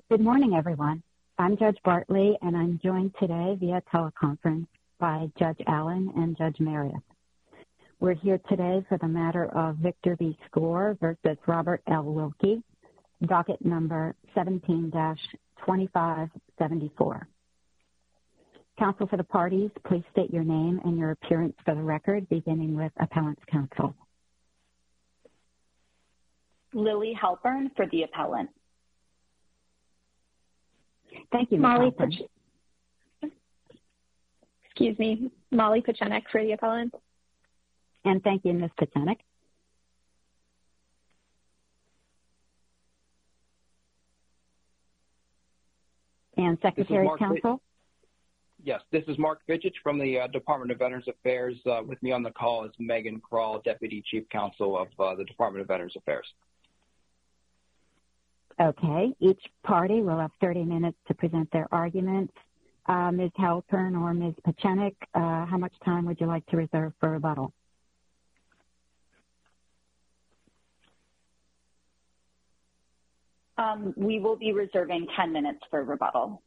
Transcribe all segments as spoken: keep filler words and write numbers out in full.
Good morning, everyone. I'm Judge Bartley, and I'm joined today via teleconference by Judge Allen and Judge Meredith. We're here today for the matter of Victor B. Score versus Robert L. Wilkie, docket number seventeen dash twenty-five seventy-four. Counsel for the parties, please state your name and your appearance for the record, beginning with appellant's counsel. Lily Halpern for the appellant. Thank you, Miz Molly. Halpern. Excuse me, Molly Pachenik for the appellant. And thank you, Miz Pachenik. And Secretary of Counsel? Yes, this is Mark Fitchich from the uh, Department of Veterans Affairs. Uh, with me on the call is Megan Krall, Deputy Chief Counsel of uh, the Department of Veterans Affairs. Okay, each party will have thirty minutes to present their arguments. Uh, Miz Halpern or Miz Pachenik, uh, how much time would you like to reserve for rebuttal? Um, we will be reserving ten minutes for rebuttal.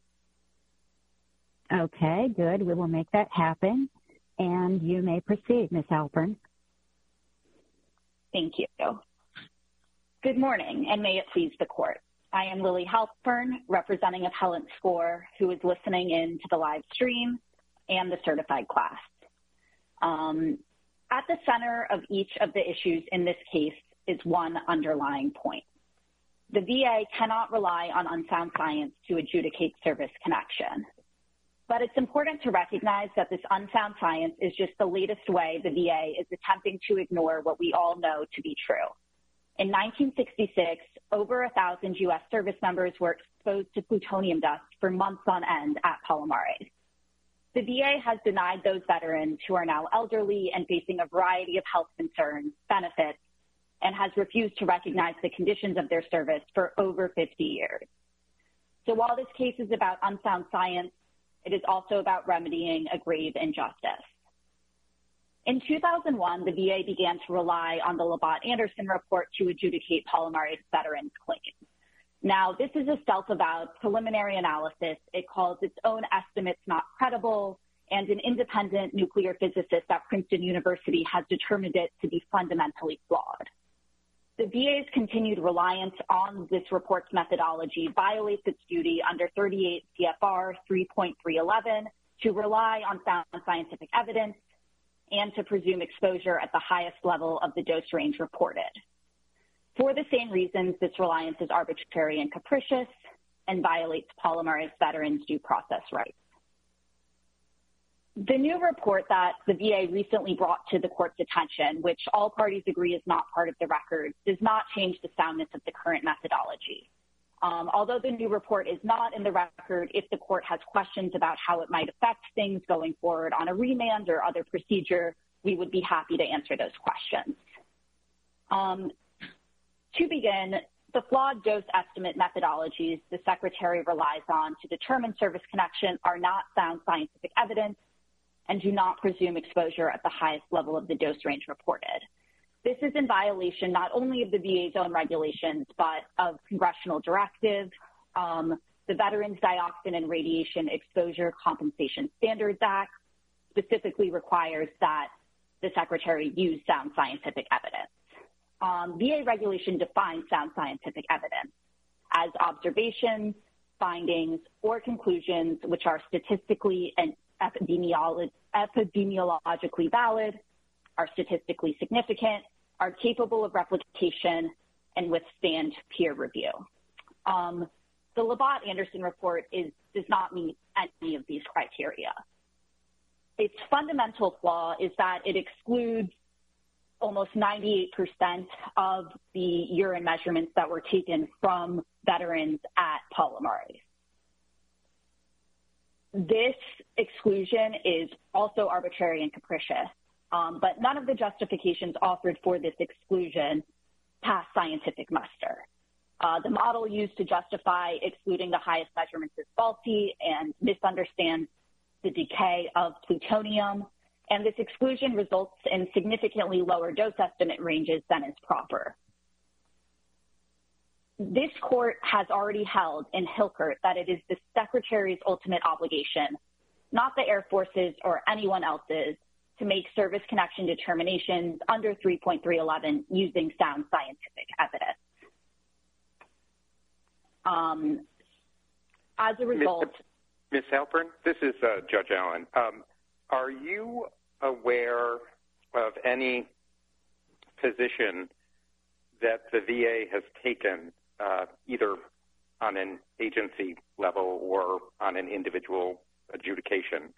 Okay, good. We will make that happen. And you may proceed, Miz Halpern. Thank you. Good morning, and may it please the court. I am Lily Halpern, representing Appellant Score, who is listening in to the live stream and the certified class. Um, at the center of each of the issues in this case is one underlying point. The V A cannot rely on unsound science to adjudicate service connection. But it's important to recognize that this unsound science is just the latest way the V A is attempting to ignore what we all know to be true. In nineteen sixty-six, over a thousand U S service members were exposed to plutonium dust for months on end at Palomares. The V A has denied those veterans who are now elderly and facing a variety of health concerns benefits and has refused to recognize the conditions of their service for over fifty years. So while this case is about unsound science, it is also about remedying a grave injustice. In two thousand one, the V A began to rely on the Labatt-Anderson report to adjudicate Palomares veterans' claims. Now, this is a self-avowed preliminary analysis. It calls its own estimates not credible, and an independent nuclear physicist at Princeton University has determined it to be fundamentally flawed. The V A's continued reliance on this report's methodology violates its duty under thirty-eight C F R three point three eleven to rely on sound scientific evidence and to presume exposure at the highest level of the dose range reported. For the same reasons, this reliance is arbitrary and capricious and violates Palomares veterans' due process rights. The new report that the V A recently brought to the court's attention, which all parties agree is not part of the record, does not change the soundness of the current methodology. Um, although the new report is not in the record, if the court has questions about how it might affect things going forward on a remand or other procedure, we would be happy to answer those questions. Um, to begin, the flawed dose estimate methodologies the Secretary relies on to determine service connection are not sound scientific evidence and do not presume exposure at the highest level of the dose range reported. This is in violation not only of the V A's own regulations, but of congressional directives. Um, the Veterans Dioxin and Radiation Exposure Compensation Standards Act specifically requires that the Secretary use sound scientific evidence. Um, V A regulation defines sound scientific evidence as observations, findings, or conclusions which are statistically and epidemiolo- epidemiologically valid, are statistically significant, are capable of replication, and withstand peer review. Um, the Labatt-Anderson report is, does not meet any of these criteria. Its fundamental flaw is that it excludes almost ninety-eight percent of the urine measurements that were taken from veterans at Palomares. This exclusion is also arbitrary and capricious. Um, but none of the justifications offered for this exclusion pass scientific muster. Uh, the model used to justify excluding the highest measurements is faulty and misunderstands the decay of plutonium, and this exclusion results in significantly lower dose estimate ranges than is proper. this court has already held in Hilkert that it is the Secretary's ultimate obligation, not the Air Force's or anyone else's, to make service connection determinations under three point three eleven using sound scientific evidence. Um, as a result... Miz Halpern, this is uh, Judge Allen. Um, are you aware of any position that the V A has taken uh, either on an agency level or on an individual adjudication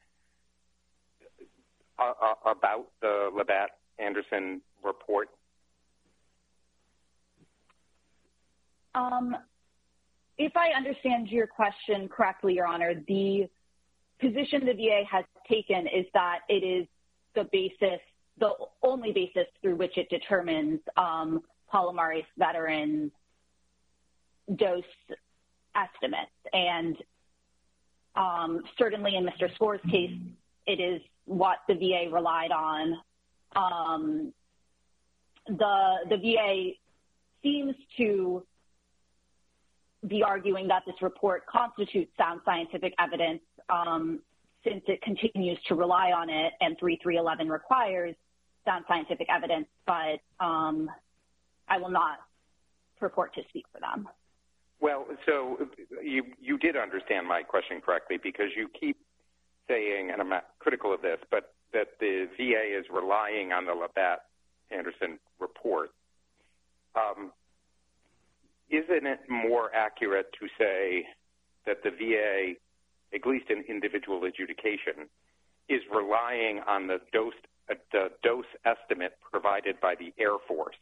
uh, uh, about the Labatt-Anderson report? Um, if I understand your question correctly, Your Honor, the position the V A has taken is that it is the basis, the only basis through which it determines um, Palomares veterans' dose estimates. And um, certainly in Mister Score's case, it is what the V A relied on. Um, the, the V A seems to be arguing that this report constitutes sound scientific evidence um, since it continues to rely on it, and three three eleven requires sound scientific evidence, but um, I will not purport to speak for them. Well, so you, you did understand my question correctly, because you keep saying, and I'm not critical of this, but that the V A is relying on the Labatt-Anderson report. Um, isn't it more accurate to say that the V A, at least in individual adjudication, is relying on the dose, uh, the dose estimate provided by the Air Force?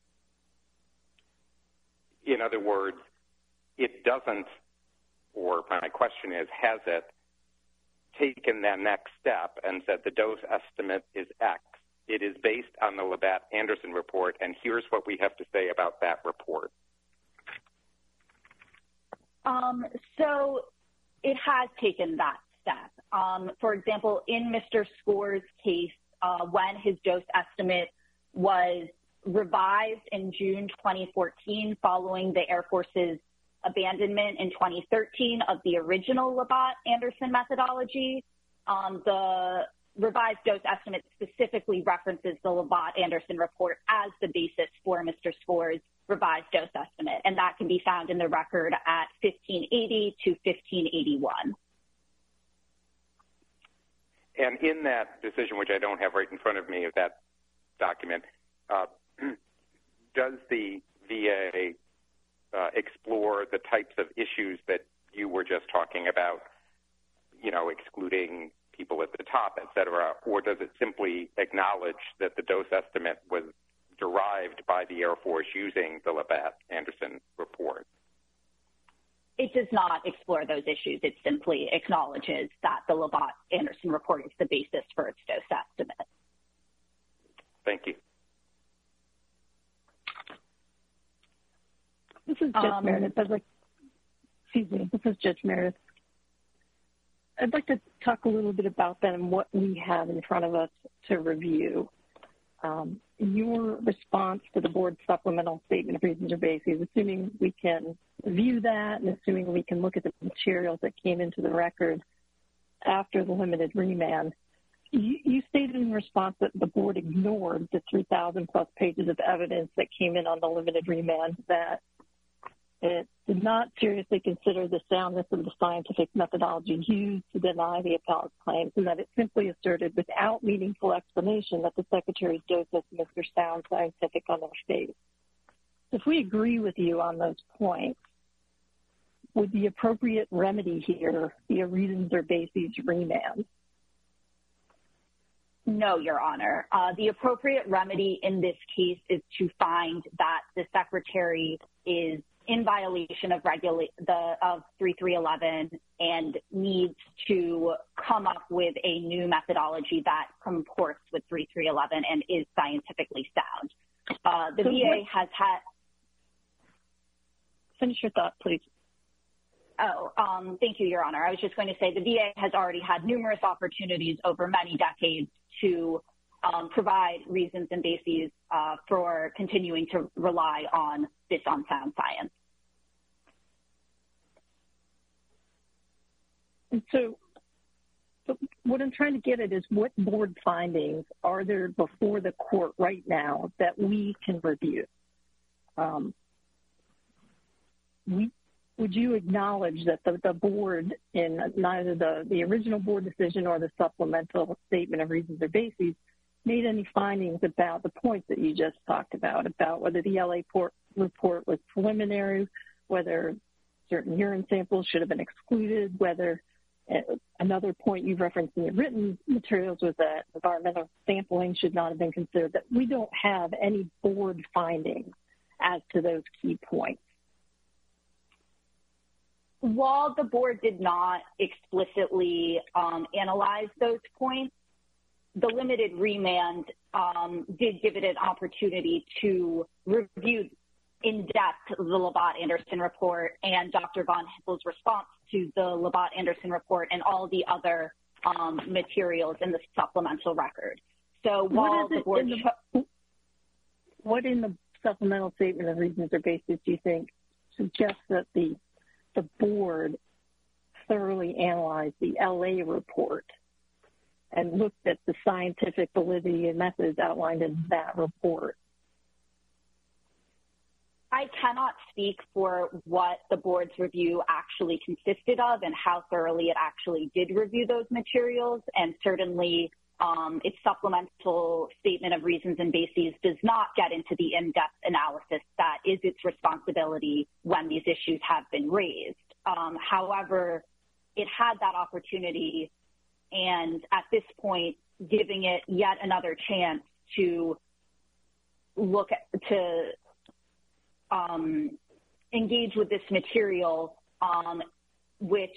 In other words, it doesn't, or my question is, has it taken that next step and said the dose estimate is X? It is based on the Labatt-Anderson report, and here's what we have to say about that report. Um, so it has taken that step. Um, for example, in Mister Score's case, uh, when his dose estimate was revised in June twenty fourteen following the Air Force's abandonment in twenty thirteen of the original Labatt-Anderson methodology, um, the revised dose estimate specifically references the Labatt-Anderson report as the basis for Mister Score's revised dose estimate, and that can be found in the record at fifteen eighty to fifteen eighty-one. And in that decision, which I don't have right in front of me, of that document, uh, does the V A uh, explore the types of issues that you were just talking about, you know, excluding people at the top, et cetera, or does it simply acknowledge that the dose estimate was derived by the Air Force using the Labatt-Anderson report? It does not explore those issues. It simply acknowledges that the Labatt-Anderson report is the basis for its dose estimate. Thank you. This is Judge Um, Meredith. I'd like, excuse me, this is Judge Meredith. I'd like to talk a little bit about that and what we have in front of us to review. Um, your response to the board's supplemental statement of reasons or bases, assuming we can review that and assuming we can look at the materials that came into the record after the limited remand, you, you stated in response that the board ignored the three thousand plus pages of evidence that came in on the limited remand, that it did not seriously consider the soundness of the scientific methodology used to deny the appellant's claims, and that it simply asserted without meaningful explanation that the Secretary's dose estimates are sound scientific on their face. If we agree with you on those points, would the appropriate remedy here be a reasons or bases remand? No, Your Honor. Uh, the appropriate remedy in this case is to find that the Secretary is in violation of regula- the of three three eleven and needs to come up with a new methodology that comports with three three eleven and is scientifically sound. Uh, the so V A what, has had... Finish your thought, please. Oh, um, thank you, Your Honor. I was just going to say the V A has already had numerous opportunities over many decades to um, provide reasons and bases uh, for continuing to rely on this unsound science. And so, so what I'm trying to get at is what board findings are there before the court right now that we can review? Um, we, would you acknowledge that the, the board in neither the, the original board decision or the supplemental statement of reasons or bases made any findings about the points that you just talked about, about whether the L A port report was preliminary, whether certain urine samples should have been excluded, whether uh, another point you've referenced in the written materials was that environmental sampling should not have been considered, that we don't have any board findings as to those key points? While the board did not explicitly um, analyze those points, the limited remand um, did give it an opportunity to review in depth the Labatt-Anderson report and Doctor Von Hippel's response to the Labatt-Anderson report and all the other um, materials in the supplemental record. So while the board... In the, what in the supplemental statement of reasons or basis do you think suggests that the, the board thoroughly analyzed the L A report and looked at the scientific validity and methods outlined in that report? I cannot speak for what the board's review actually consisted of and how thoroughly it actually did review those materials, and certainly um, its supplemental statement of reasons and bases does not get into the in-depth analysis that is its responsibility when these issues have been raised. Um, however, it had that opportunity, and at this point, giving it yet another chance to look at, to um, engage with this material, um, which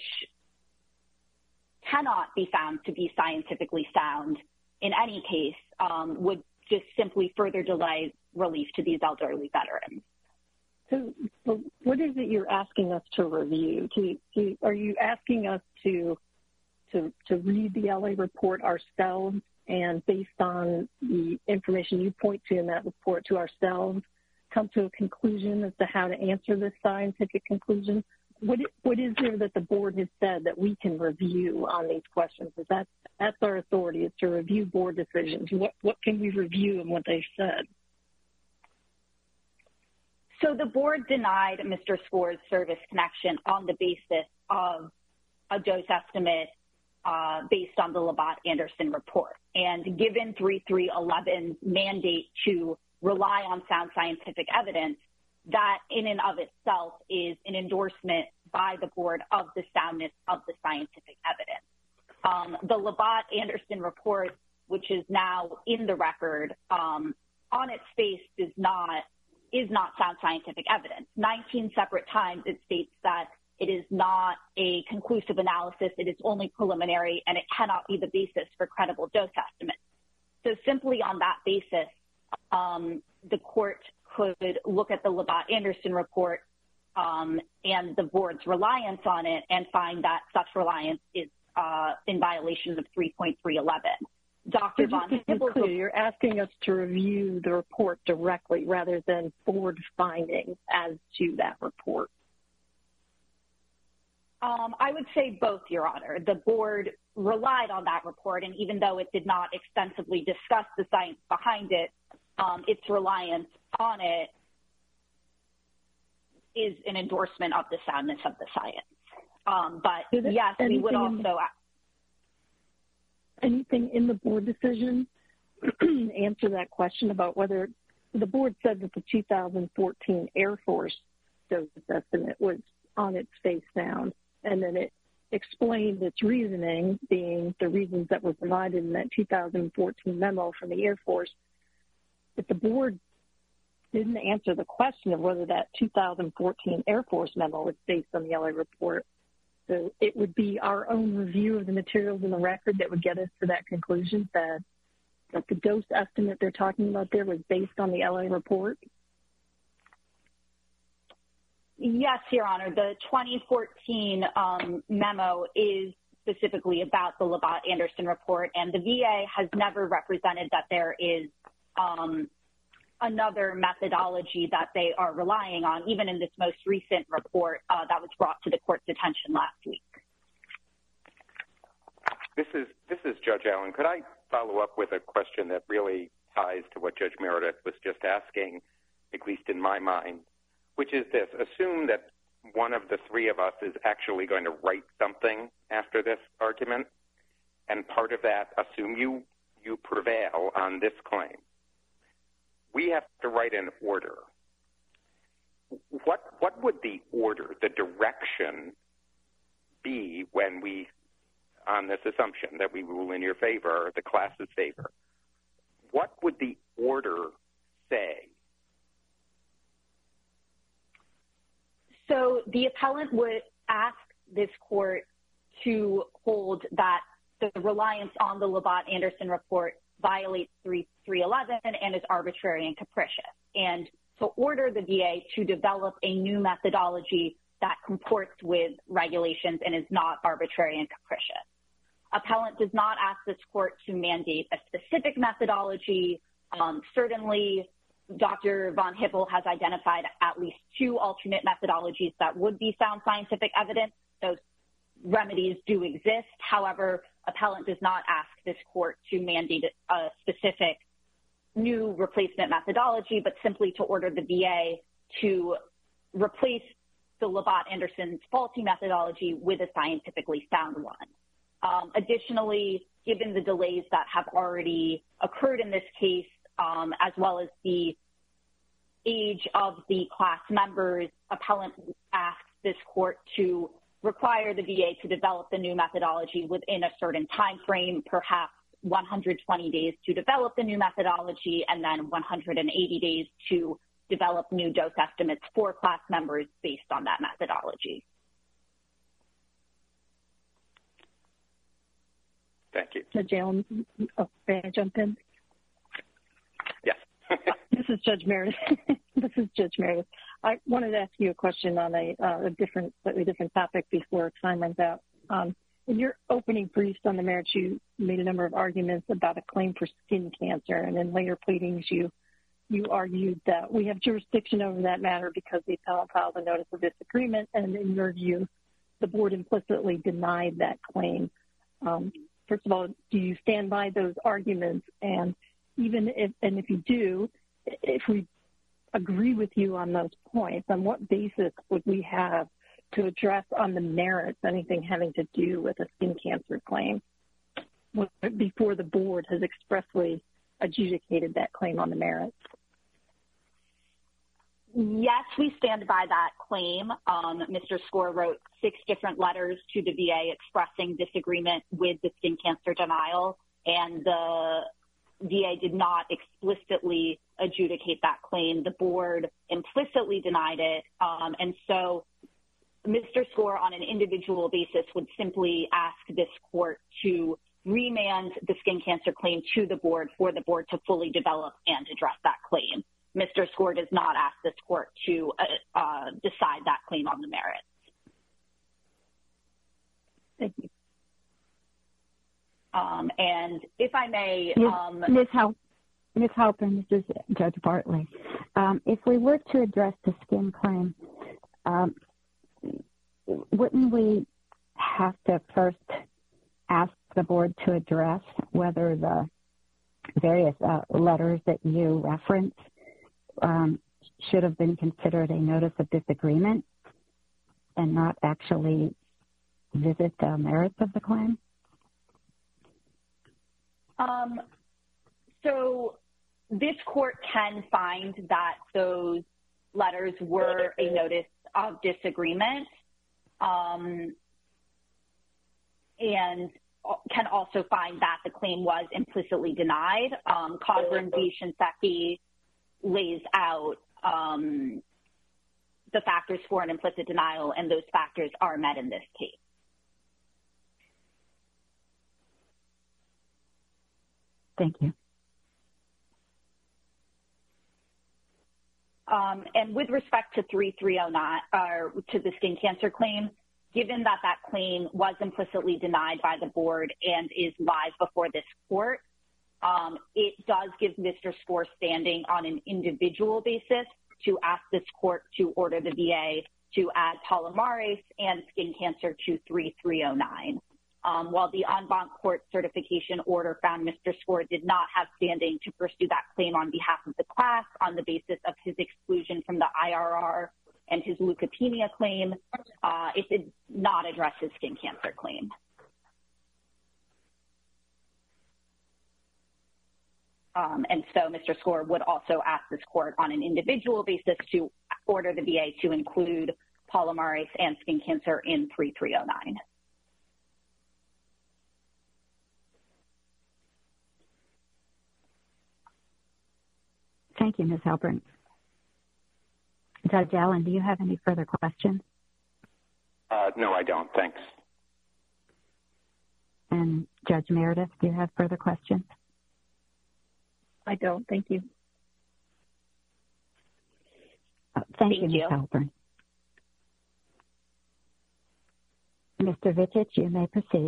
cannot be found to be scientifically sound in any case, um, would just simply further delay relief to these elderly veterans. So, so what is it you're asking us to review? To, to, are you asking us to To, to read the L A report ourselves and based on the information you point to in that report to ourselves, come to a conclusion as to how to answer this scientific conclusion? What, what is there that the board has said that we can review on these questions? Is that, that's our authority, is to review board decisions. What, what can we review in what they've said? So the board denied Mister Score's service connection on the basis of a dose estimate Uh, based on the Labatt-Anderson report. And given thirty-three eleven's mandate to rely on sound scientific evidence, that in and of itself is an endorsement by the board of the soundness of the scientific evidence. Um, the Labatt-Anderson report, which is now in the record, um, on its face does not, is not sound scientific evidence. nineteen separate times it states that it is not a conclusive analysis, it is only preliminary, and it cannot be the basis for credible dose estimates. So simply on that basis, um, the court could look at the Labatt-Anderson report um, and the board's reliance on it and find that such reliance is uh, in violation of three point three eleven. Doctor Von Hippel, you're asking us to review the report directly rather than board findings as to that report. Um, I would say both, Your Honor. The board relied on that report, and even though it did not extensively discuss the science behind it, um, its reliance on it is an endorsement of the soundness of the science. Um, but yes, we would also... Anything in the board decision answer that question about whether the board said that the two thousand fourteen Air Force dose estimate was on its face sound, and then it explained its reasoning, being the reasons that were provided in that two thousand fourteen memo from the Air Force. But the board didn't answer the question of whether that two thousand fourteen Air Force memo was based on the L A report. So it would be our own review of the materials in the record that would get us to that conclusion that, that the dose estimate they're talking about there was based on the L A report. Yes, Your Honor. The twenty fourteen um, memo is specifically about the Labatt-Anderson report, and the V A has never represented that there is um, another methodology that they are relying on, even in this most recent report uh, that was brought to the court's attention last week. This is this is Judge Allen. Could I follow up with a question that really ties to what Judge Meredith was just asking, at least in my mind, which is this: assume that one of the three of us is actually going to write something after this argument, and part of that, assume you you prevail on this claim. We have to write an order. What what would the order, the direction, be when we, on this assumption that we rule in your favor, the class's favor? What would the order say? So the appellant would ask this court to hold that the reliance on the Labatt-Anderson report violates three eleven and is arbitrary and capricious, and to order the V A to develop a new methodology that comports with regulations and is not arbitrary and capricious. Appellant does not ask this court to mandate a specific methodology. Um, certainly, Doctor Von Hippel has identified at least two alternate methodologies that would be sound scientific evidence. Those remedies do exist. However, appellant does not ask this court to mandate a specific new replacement methodology, but simply to order the V A to replace the Labatt-Anderson's faulty methodology with a scientifically sound one. Um, additionally, given the delays that have already occurred in this case, um, as well as the age of the class members, appellant asks this court to require the V A to develop the new methodology within a certain time frame, perhaps one hundred twenty days to develop the new methodology, and then one hundred eighty days to develop new dose estimates for class members based on that methodology. Thank you. Judge Allen, oh, may I jump in? Yes. This is Judge Meredith. This is Judge Meredith. I wanted to ask you a question on a, uh, a different, slightly different topic before time runs out. Um, in your opening briefs on the merits, you made a number of arguments about a claim for skin cancer, and in later pleadings, you you argued that we have jurisdiction over that matter because the appellant filed a notice of disagreement, and in your view, the board implicitly denied that claim. Um, first of all, do you stand by those arguments? And even if, and if you do, if we agree with you on those points, on what basis would we have to address on the merits anything having to do with a skin cancer claim before the board has expressly adjudicated that claim on the merits? Yes, we stand by that claim. Um, Mister Skor wrote six different letters to the V A expressing disagreement with the skin cancer denial, and the V A did not explicitly adjudicate that claim. The board implicitly denied it, um, and so Mister Skor, on an individual basis, would simply ask this court to remand the skin cancer claim to the board for the board to fully develop and address that claim. Mister Skor does not ask this court to uh, uh, decide that claim on the merits. Thank you. Um, and if I may, Miz um, Miz Hal Miz Halpern, this is Judge Bartley. Um, if we were to address the skin claim, um, wouldn't we have to first ask the board to address whether the various uh, letters that you reference um, should have been considered a notice of disagreement and not actually visit the merits of the claim? Um, so this court can find that those letters were a notice of disagreement, um, and can also find that the claim was implicitly denied. Um, Cogburn v. Shinseki lays out um, the factors for an implicit denial, and those factors are met in this case. Thank you. Um, and with respect to three three oh nine, or to the skin cancer claim, given that that claim was implicitly denied by the board and is live before this court, um, it does give Mister Skor standing on an individual basis to ask this court to order the V A to add Palomares and skin cancer to three three oh nine. Um, while the en banc court certification order found Mister Skor did not have standing to pursue that claim on behalf of the class on the basis of his exclusion from the I R R and his leukopenia claim, uh, it did not address his skin cancer claim. Um, and so Mister Skor would also ask this court on an individual basis to order the V A to include Palomares and skin cancer in three three oh nine. Thank you, Miz Halpern. Judge Allen, do you have any further questions? Uh, no, I don't. Thanks. And Judge Meredith, do you have further questions? I don't. Thank you. Uh, thank, thank you, you, Miz Halpern. Mister Vicich, you may proceed.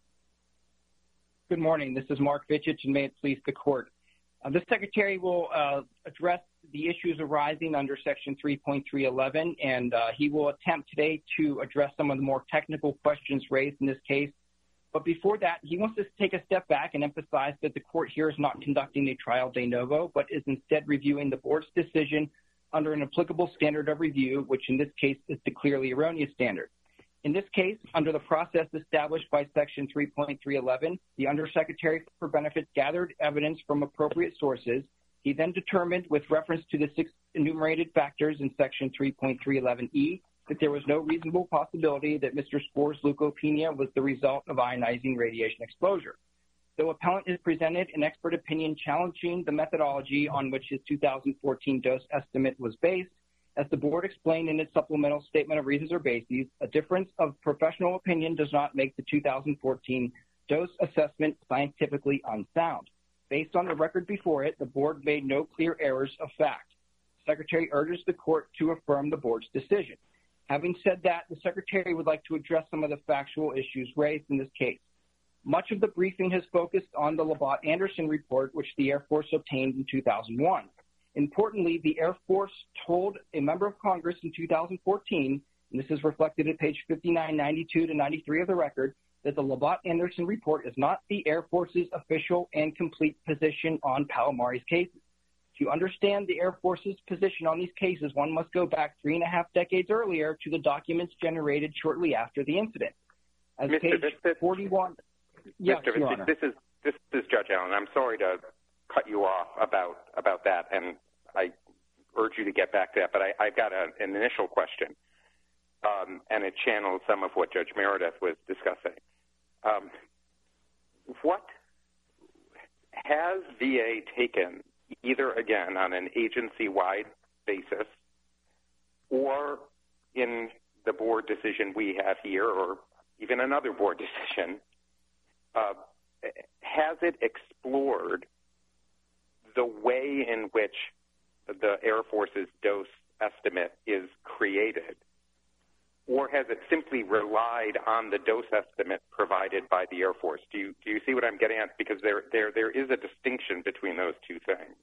Good morning. This is Mark Vicich, and may it please the court. Uh, the Secretary will uh, address the issues arising under Section three point three eleven, and uh, he will attempt today to address some of the more technical questions raised in this case. But before that, he wants us to take a step back and emphasize that the court here is not conducting a trial de novo, but is instead reviewing the board's decision under an applicable standard of review, which in this case is the clearly erroneous standard. In this case, under the process established by Section three point three eleven, the Undersecretary for Benefits gathered evidence from appropriate sources. He then determined, with reference to the six enumerated factors in Section three point three eleven E, that there was no reasonable possibility that Mister Skor's leukopenia was the result of ionizing radiation exposure. Though appellant has presented an expert opinion challenging the methodology on which his two thousand fourteen dose estimate was based, as the board explained in its supplemental statement of reasons or bases, a difference of professional opinion does not make the two thousand fourteen dose assessment scientifically unsound. Based on the record before it, the board made no clear errors of fact. The Secretary urges the court to affirm the board's decision. Having said that, the Secretary would like to address some of the factual issues raised in this case. Much of the briefing has focused on the Labatt-Anderson report, which the Air Force obtained in two thousand one. Importantly, the Air Force told a member of Congress in two thousand fourteen, and this is reflected at page fifty-nine ninety-two to ninety-three of the record, that the Labatt-Anderson report is not the Air Force's official and complete position on Palomares cases. To understand the Air Force's position on these cases, one must go back three and a half decades earlier to the documents generated shortly after the incident. As Mister page Vincent, forty-one, yes, Mister Your Vincent, Honor. this is this is Judge Allen. I'm sorry to cut you off about about that, and I urge you to get back to that. But I, I've got a, an initial question, um, and it channels some of what Judge Meredith was discussing. Um, what has V A taken, either again on an agency-wide basis or in the board decision we have here, or even another board decision, uh, has it explored the way in which the Air Force's dose estimate is created? Or has it simply relied on the dose estimate provided by the Air Force? Do you do you see what I'm getting at? Because there there there is a distinction between those two things.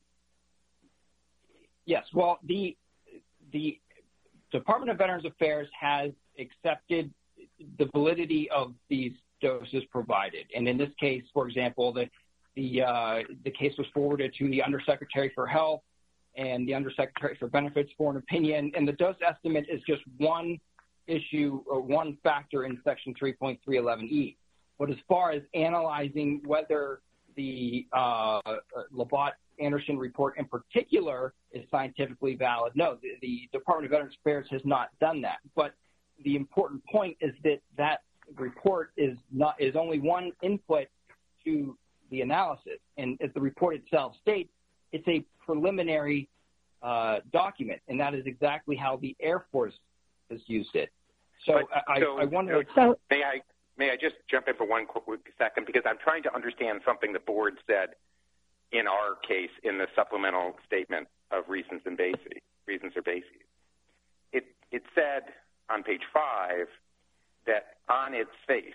Yes. Well, the the Department of Veterans Affairs has accepted the validity of these doses provided, and in this case, for example, the the uh, the case was forwarded to the Undersecretary for Health and the Undersecretary for Benefits for an opinion, and the dose estimate is just one issue or one factor in Section three point three eleven E. But as far as analyzing whether the uh, Labatt-Anderson report in particular is scientifically valid, no, the, the Department of Veterans Affairs has not done that. But the important point is that that report is not is only one input to the analysis, and as the report itself states, it's a preliminary uh, document, and that is exactly how the Air Force has used it. So, I, so I wonder. So, may I may I just jump in for one quick second, because I'm trying to understand something the board said in our case in the supplemental statement of reasons and bases, reasons or bases. It it said on page five that on its face,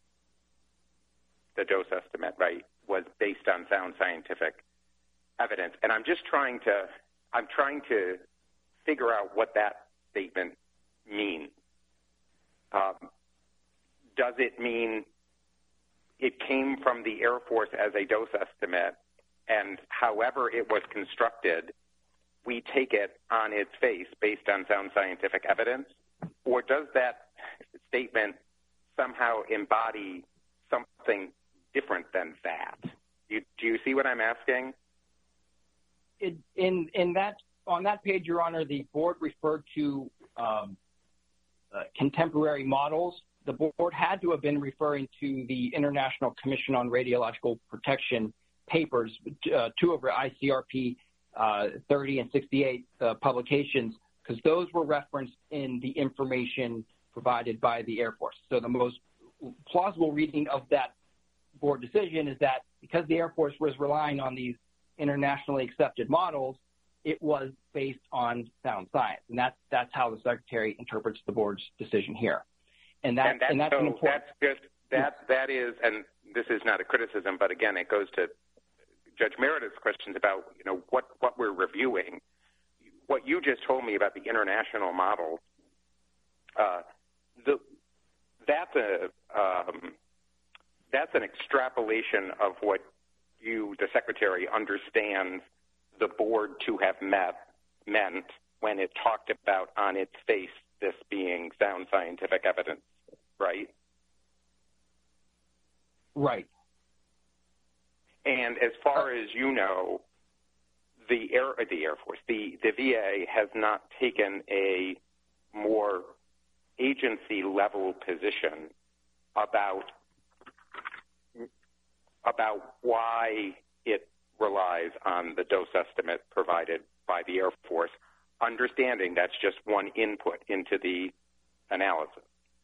the dose estimate, right, was based on sound scientific evidence, and I'm just trying to I'm trying to figure out what that statement means. Um, does it mean it came from the Air Force as a dose estimate, and however it was constructed, we take it on its face based on sound scientific evidence? Or does that statement somehow embody something different than that? You, do you see what I'm asking? It, in in that on that page, Your Honor, the board referred to um, uh, contemporary models. The board had to have been referring to the International Commission on Radiological Protection papers, uh, two of I C R P uh, thirty and sixty-eight uh, publications, because those were referenced in the information provided by the Air Force. So the most plausible reading of that board decision is that because the Air Force was relying on these internationally accepted models, it was based on sound science. And that's, that's how the Secretary interprets the board's decision here. And, that, and, that's, and that's so an important... That's just, that, that is, and this is not a criticism, but again, it goes to Judge Meredith's questions about, you know, what, what we're reviewing. What you just told me about the international model, uh, the, that's a, um, that's an extrapolation of what you, the Secretary, understands the board to have met, meant when it talked about on its face this being sound scientific evidence, right? Right. And as far as you know, the Air, the Air Force, the, the V A has not taken a more agency-level position about about why it relies on the dose estimate provided by the Air Force, understanding that's just one input into the analysis.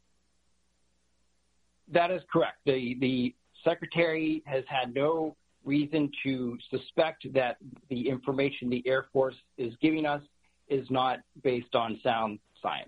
That is correct. The, the Secretary has had no reason to suspect that the information the Air Force is giving us is not based on sound science.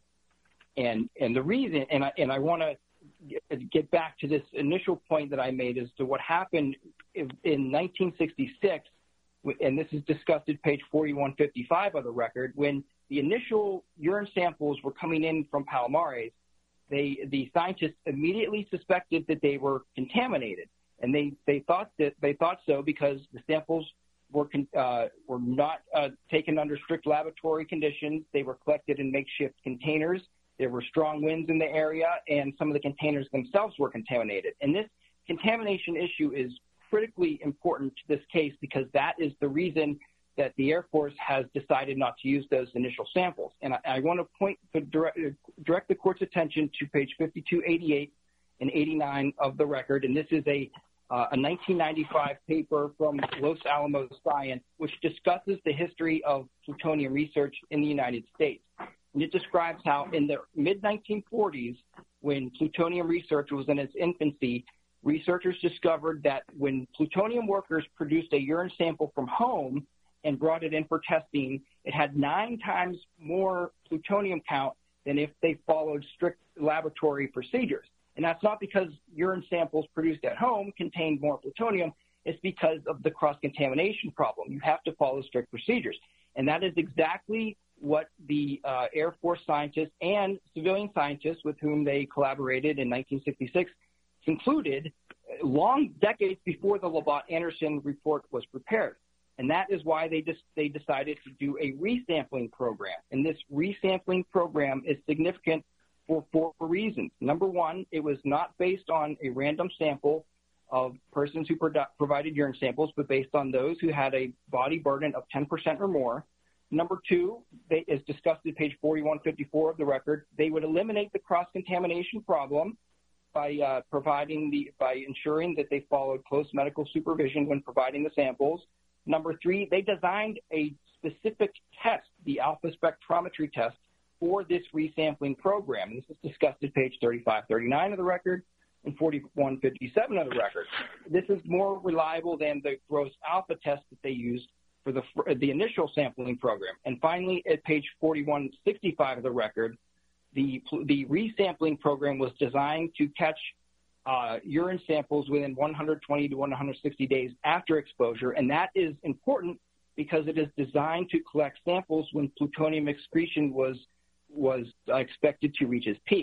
And, and the reason, and I, and I want to get back to this initial point that I made as to what happened in, in nineteen sixty-six, and this is discussed at page forty-one fifty-five of the record, when the initial urine samples were coming in from Palomares, they, the scientists immediately suspected that they were contaminated. And they, they thought that they thought so because the samples were uh, were not uh, taken under strict laboratory conditions. They were collected in makeshift containers. There were strong winds in the area, and some of the containers themselves were contaminated. And this contamination issue is critically important to this case because that is the reason that the Air Force has decided not to use those initial samples. And I, I want to point to direct, direct the court's attention to page fifty-two eighty-eight and eighty-nine of the record, and this is a Uh, a nineteen ninety-five paper from Los Alamos Science, which discusses the history of plutonium research in the United States. And it describes how in the mid nineteen forties, when plutonium research was in its infancy, researchers discovered that when plutonium workers produced a urine sample from home and brought it in for testing, it had nine times more plutonium count than if they followed strict laboratory procedures. And that's not because urine samples produced at home contained more plutonium. It's because of the cross-contamination problem. You have to follow strict procedures. And that is exactly what the uh, Air Force scientists and civilian scientists with whom they collaborated in nineteen sixty-six concluded long decades before the Labatt-Anderson report was prepared. And that is why they, just, they decided to do a resampling program. And this resampling program is significant for four reasons. Number one, it was not based on a random sample of persons who produ- provided urine samples, but based on those who had a body burden of ten percent or more. Number two, they, as discussed at page forty-one fifty-four of the record, they would eliminate the cross-contamination problem by uh, providing the, by ensuring that they followed close medical supervision when providing the samples. Number three, they designed a specific test, the alpha spectrometry test, for this resampling program. And this is discussed at page thirty-five thirty-nine of the record and forty-one fifty-seven of the record. This is more reliable than the gross alpha test that they used for the, for the initial sampling program. And finally, at page forty-one sixty-five of the record, the, the resampling program was designed to catch uh, urine samples within one hundred twenty to one hundred sixty days after exposure. And that is important because it is designed to collect samples when plutonium excretion was was expected to reach its peak.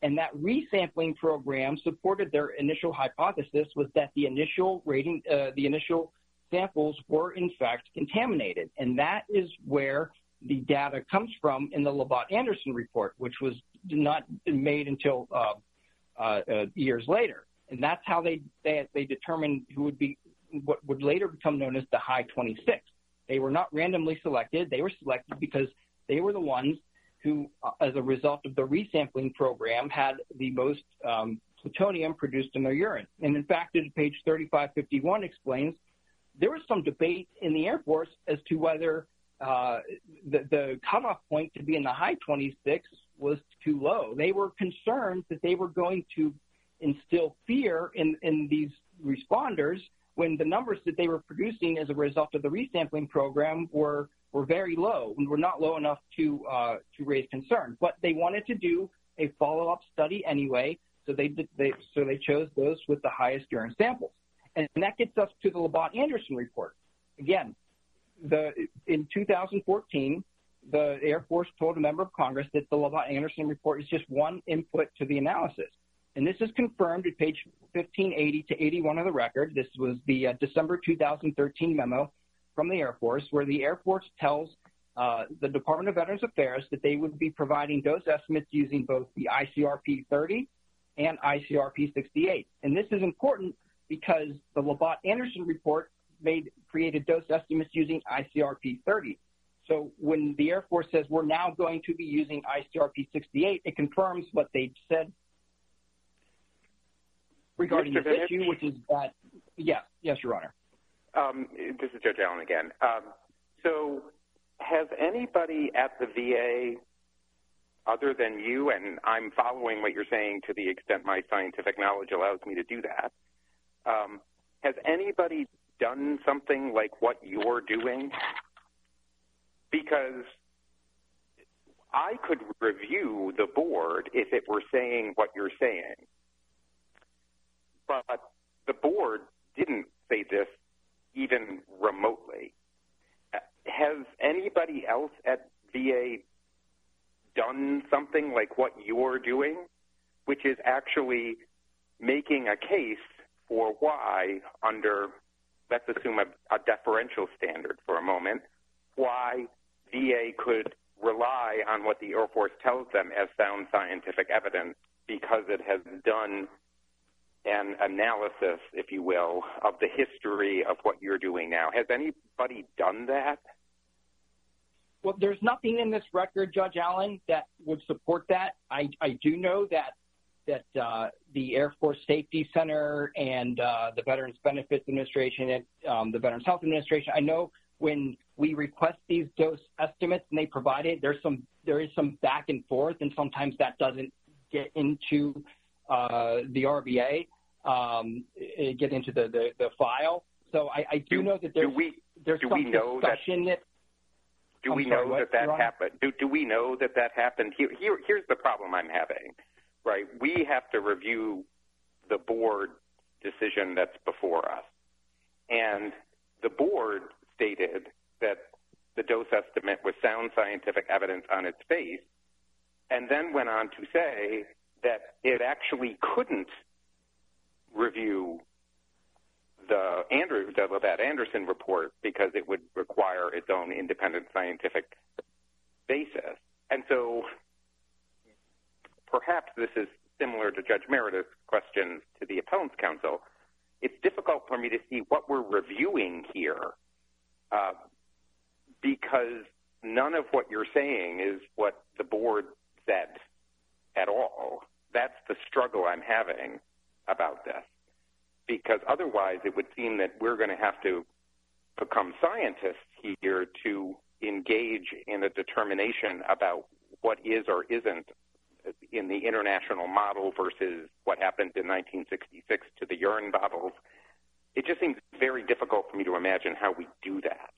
And that resampling program supported their initial hypothesis was that the initial rating, uh, the initial samples were in fact contaminated. And that is where the data comes from in the Labatt-Anderson report, which was not made until uh, uh, uh, years later. And that's how they, they, they determined who would be, what would later become known as the high twenty-six. They were not randomly selected. They were selected because they were the ones who, uh, as a result of the resampling program, had the most um, plutonium produced in their urine. And in fact, at page thirty-five fifty-one explains there was some debate in the Air Force as to whether uh, the, the cutoff point to be in the high twenty-six was too low. They were concerned that they were going to instill fear in, in these responders when the numbers that they were producing as a result of the resampling program were were very low and were not low enough to uh, to raise concern. But they wanted to do a follow-up study anyway, so they, they so they chose those with the highest urine samples. And that gets us to the Labatt-Anderson report. Again, the in two thousand fourteen, the Air Force told a member of Congress that the Labatt-Anderson report is just one input to the analysis. And this is confirmed at page fifteen eighty to eighty-one of the record. This was the uh, December two thousand thirteen memo from the Air Force, where the Air Force tells uh, the Department of Veterans Affairs that they would be providing dose estimates using both the I C R P thirty and I C R P sixty-eight. And this is important because the Labatt-Anderson report made created dose estimates using I C R P thirty. So when the Air Force says we're now going to be using I C R P sixty-eight, it confirms what they said regarding this issue, which is that, yes, yes, Your Honor. Um, this is Judge Allen again. Um, so has anybody at the V A, other than you, and I'm following what you're saying to the extent my scientific knowledge allows me to do that, um, has anybody done something like what you're doing? Because I could review the board if it were saying what you're saying, but the board didn't say this even remotely. Has anybody else at V A done something like what you're doing, which is actually making a case for why, under, let's assume a, a deferential standard for a moment, why V A could rely on what the Air Force tells them as sound scientific evidence because it has done an analysis, if you will, of the history of what you're doing now? Has anybody done that? Well, there's nothing in this record, Judge Allen, that would support that. I, I do know that that uh, the Air Force Safety Center and uh, the Veterans Benefits Administration and um, the Veterans Health Administration, I know when we request these dose estimates and they provide it, there's some, there is some back and forth, and sometimes that doesn't get into uh, the R B A. Um, get into the, the, the file. So I, I do, do know that there's, do we, there's do some we know discussion that, that do I'm we sorry, know what, that that happened? Do, do we know that that happened? Here, here, here's the problem I'm having, right? We have to review the board decision that's before us. And the board stated that the dose estimate was sound scientific evidence on its face, and then went on to say that it actually couldn't review the Andrew the Labatt-Anderson report because it would require its own independent scientific basis. And so perhaps this is similar to Judge Meredith's question to the Appellant's Counsel. It's difficult for me to see what we're reviewing here uh, because none of what you're saying is what the board said at all. That's the struggle I'm having about this, because otherwise it would seem that we're going to have to become scientists here to engage in a determination about what is or isn't in the international model versus what happened in nineteen sixty-six to the urine bottles. It just seems very difficult for me to imagine how we do that.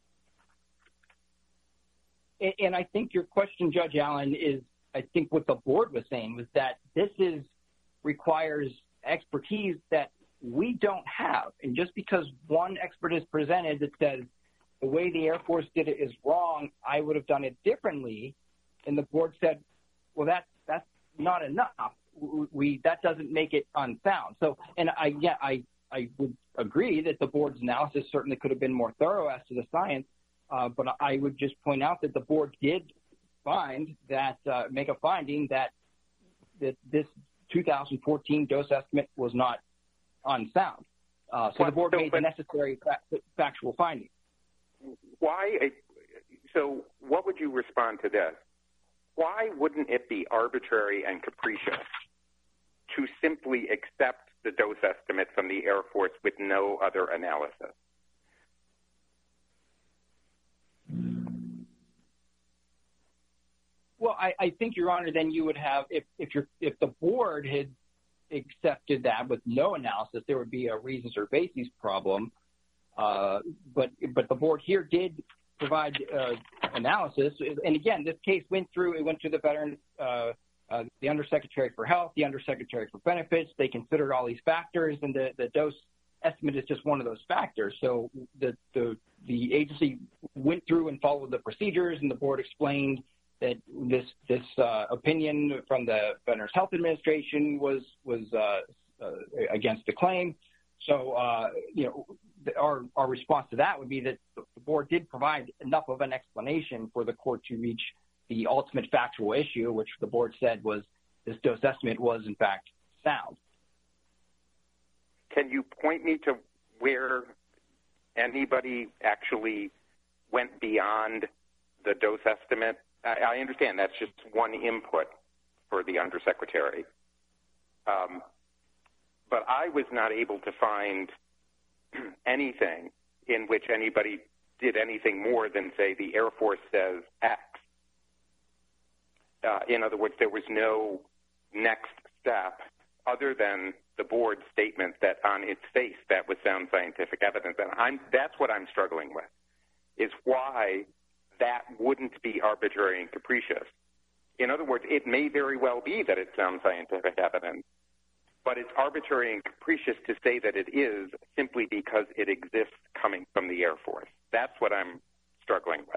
And I think your question, Judge Allen, is I think what the board was saying was that this is requires expertise that we don't have. And just because one expert is presented that says the way the Air Force did it is wrong, I would have done it differently, and the board said, well, that, that's not enough. we that doesn't make it unsound. So, and I, yeah, I, I would agree that the board's analysis certainly could have been more thorough as to the science, uh, but I would just point out that the board did find that, uh, make a finding that, that this two thousand fourteen dose estimate was not unsound. Uh, so well, the board so, made the necessary fa- factual findings. Why? So what would you respond to this? Why wouldn't it be arbitrary and capricious to simply accept the dose estimate from the Air Force with no other analysis? Well, I, I think, Your Honor, then you would have, if if, you're, if the board had accepted that with no analysis, there would be a reasons or bases problem. Uh, but but the board here did provide uh, analysis. And again, this case went through, it went to the veteran, uh, uh, the Undersecretary for Health, the Undersecretary for Benefits. They considered all these factors, and the, the dose estimate is just one of those factors. So the, the, the agency went through and followed the procedures, and the board explained that this this uh, opinion from the Veterans Health Administration was was uh, uh, against the claim. So, uh, you know, our our response to that would be that the board did provide enough of an explanation for the court to reach the ultimate factual issue, which the board said was this dose estimate was, in fact, sound. Can you point me to where anybody actually went beyond the dose estimate? I, I understand that's just one input for the Undersecretary. Um, but I was not able to find anything in which anybody did anything more than, say, the Air Force says X. Uh, in other words, there was no next step other than the board's statement that on its face that was sound scientific evidence. And I'm, that's what I'm struggling with, is why that wouldn't be arbitrary and capricious. In other words, it may very well be that it's sound scientific evidence, but it's arbitrary and capricious to say that it is simply because it exists coming from the Air Force. That's what I'm struggling with.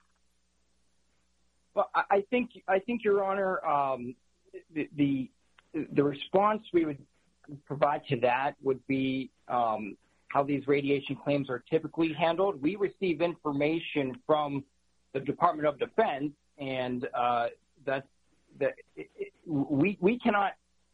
Well, I think, I think, Your Honor, um, the, the the response we would provide to that would be um, how these radiation claims are typically handled. We receive information from the Department of Defense, and uh, that that it, it, we we cannot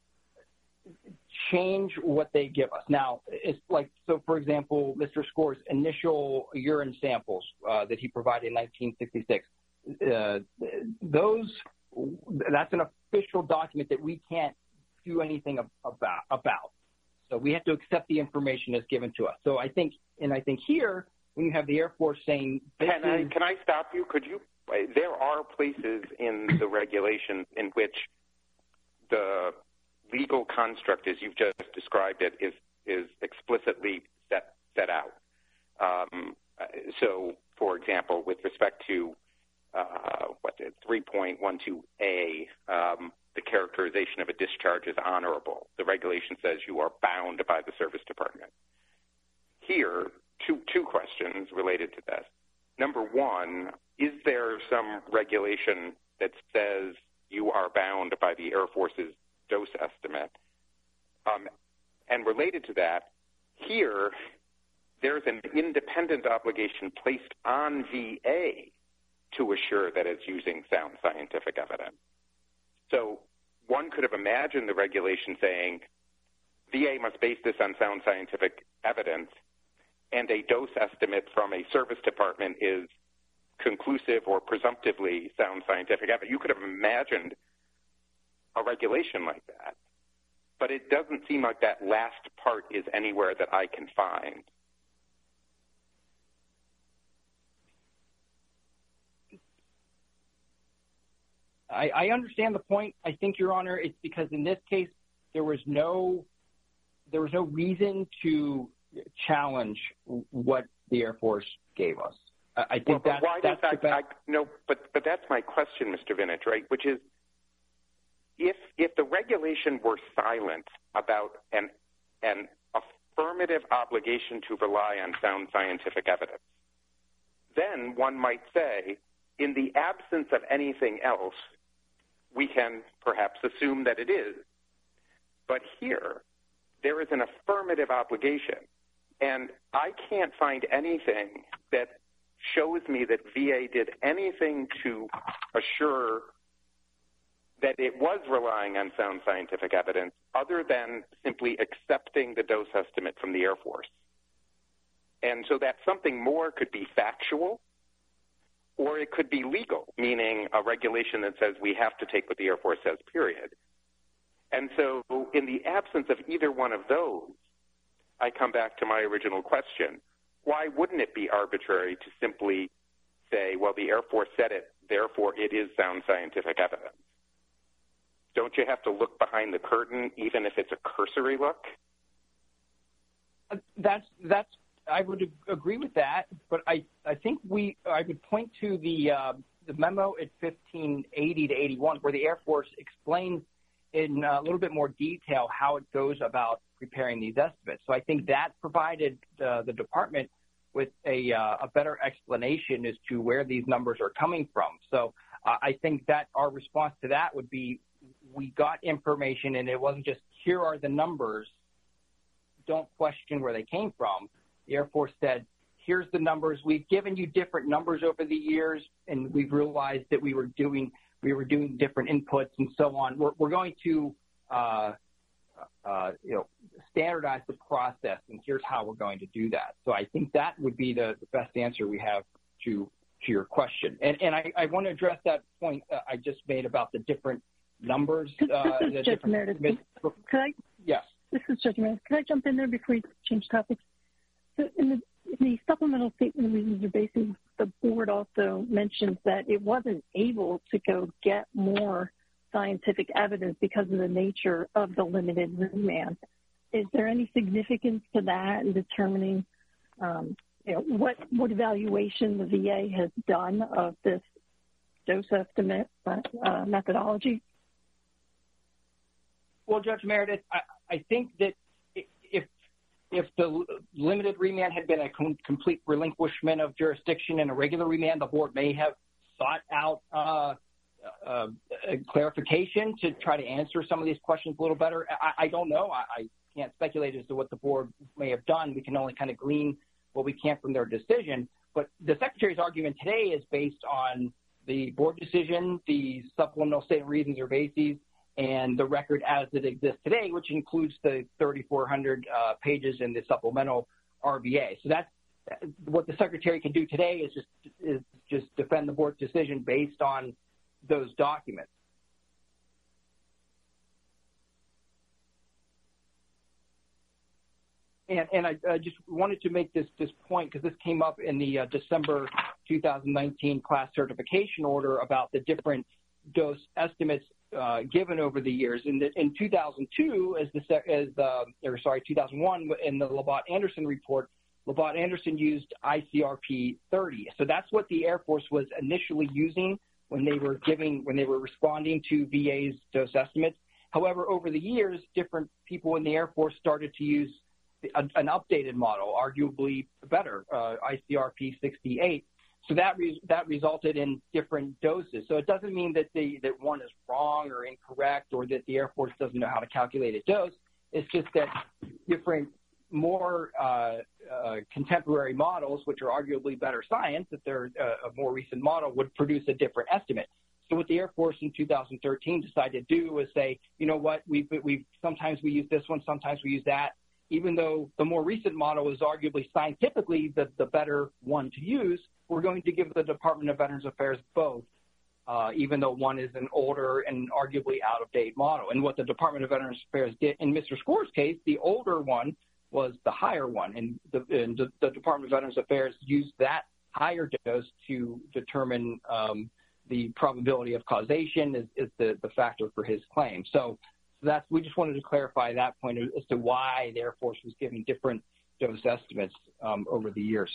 change what they give us. Now, it's like, so for example, Mister Score's initial urine samples uh, that he provided in nineteen sixty-six, uh, those, that's an official document that we can't do anything about, about. So we have to accept the information as given to us. So I think, and I think here, when you have the Air Force saying, can I, can I stop you? Could you, there are places in the regulation in which the legal construct, as you've just described it, is is explicitly set set out. Um, so, for example, with respect to uh, what's it, three point one two A, um, the characterization of a discharge as honorable. The regulation says you are bound by the service department. Here, two two questions related to this. Number one, is there some regulation that says you are bound by the Air Force's dose estimate? Um, and related to that, here, there's an independent obligation placed on V A to assure that it's using sound scientific evidence. So one could have imagined the regulation saying V A must base this on sound scientific evidence, and a dose estimate from a service department is conclusive or presumptively sound scientific evidence. You could have imagined a regulation like that, but it doesn't seem like that last part is anywhere that I can find. I, I understand the point. I think, Your Honor, it's because in this case there was no there was no reason to challenge what the Air Force gave us. I, I think well, that, why that's does the I, I, no, but but that's my question, Mister Vinich, right? Which is, if if the regulation were silent about an an affirmative obligation to rely on sound scientific evidence, then one might say, in the absence of anything else, we can perhaps assume that it is But here, there is an affirmative obligation. And I can't find anything that shows me that V A did anything to assure that it was relying on sound scientific evidence other than simply accepting the dose estimate from the Air Force. And so that something more could be factual, or it could be legal, meaning a regulation that says we have to take what the Air Force says, period. And so in the absence of either one of those, I come back to my original question. Why wouldn't it be arbitrary to simply say, well, the Air Force said it, therefore it is sound scientific evidence? Don't you have to look behind the curtain, even if it's a cursory look? That's, that's, I would agree with that, but I, I think we, I would point to the, uh, the memo at fifteen eighty to eighty-one, where the Air Force explains in a little bit more detail how it goes about preparing these estimates. So I think that provided uh, the department with a, uh, a better explanation as to where these numbers are coming from. So uh, I think that our response to that would be, we got information and it wasn't just, here are the numbers, don't question where they came from. The Air Force said, here's the numbers. We've given you different numbers over the years, and we've realized that we were doing we were doing different inputs and so on. We're, we're going to uh, uh, you know, standardize the process, and here's how we're going to do that. So I think that would be the, the best answer we have to to your question. And, and I, I want to address that point uh, I just made about the different numbers. Uh, this is Judge Meredith. Could I? Yes. This is Judge Meredith. Could I jump in there before you change topics? So in the, in the supplemental statement of reasons or basis, the board also mentions that it wasn't able to go get more scientific evidence because of the nature of the limited remand. Is there any significance to that in determining um, you know, what, what evaluation the V A has done of this dose estimate uh, methodology? Well, Judge Meredith, I, I think that if if the limited remand had been a com- complete relinquishment of jurisdiction and a regular remand, the board may have sought out uh, uh, a clarification to try to answer some of these questions a little better. I, I don't know. I, I can't speculate as to what the board may have done. We can only kind of glean what we can from their decision. But the Secretary's argument today is based on the board decision, the supplemental statement of reasons or bases, and the record as it exists today, which includes the thirty-four hundred uh, pages in the supplemental R B A. So that's what the Secretary can do today is just is just defend the board's decision based on those documents. And, and I, I just wanted to make this, this point because this came up in the uh, December two thousand nineteen class certification order about the different dose estimates uh, given over the years. In, the, in two thousand two, as the as the or sorry, two thousand one in the Labatt-Anderson report, Labatt-Anderson used I C R P thirty. So that's what the Air Force was initially using when they were giving when they were responding to V A's dose estimates. However, over the years, different people in the Air Force started to use an updated model, arguably better, uh, I C R P sixty-eight. So that re- that resulted in different doses. So it doesn't mean that the that one is wrong or incorrect or that the Air Force doesn't know how to calculate a dose. It's just that different, more uh, uh, contemporary models, which are arguably better science, if they're uh, a more recent model, would produce a different estimate. So what the Air Force in two thousand thirteen decided to do was say, you know what, we've, we've sometimes we use this one, sometimes we use that. Even though the more recent model is arguably scientifically the, the better one to use, we're going to give the Department of Veterans Affairs both, uh, even though one is an older and arguably out-of-date model. And what the Department of Veterans Affairs did, in Mister Score's case, the older one was the higher one, and the, and the, the Department of Veterans Affairs used that higher dose to determine um, the probability of causation is, is the, the factor for his claim. So that's, we just wanted to clarify that point as to why the Air Force was giving different dose estimates um, over the years.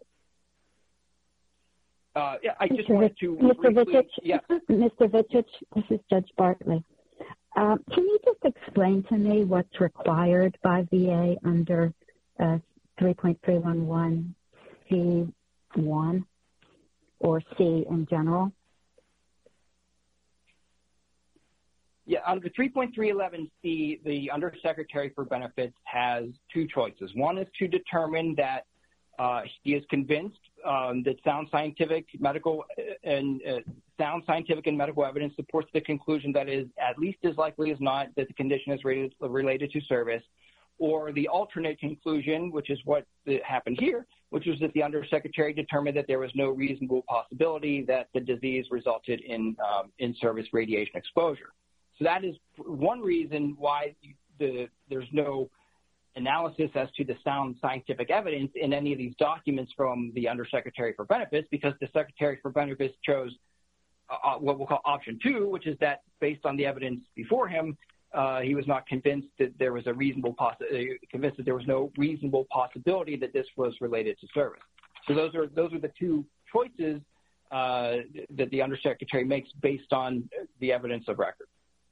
Uh, yeah, I just Mister wanted to Mister briefly, Vicic, yes. Mister Vicic, this is Judge Bartley. Uh, can you just explain to me what's required by V A under uh, three point three one one C one or C in general? Yeah, under three point three eleven C, the Undersecretary for Benefits has two choices. One is to determine that uh, he is convinced um, that sound scientific, medical, and uh, sound scientific and medical evidence supports the conclusion that is at least as likely as not that the condition is related, related to service, or the alternate conclusion, which is what happened here, which was that the Undersecretary determined that there was no reasonable possibility that the disease resulted in um, in-service radiation exposure. So that is one reason why the, there's no analysis as to the sound scientific evidence in any of these documents from the Undersecretary for Benefits, because the Secretary for Benefits chose uh, what we'll call option two, which is that based on the evidence before him, uh, he was not convinced that there was a reasonable possi- convinced that there was no reasonable possibility that this was related to service. So those are those are the two choices uh, that the Undersecretary makes based on the evidence of record.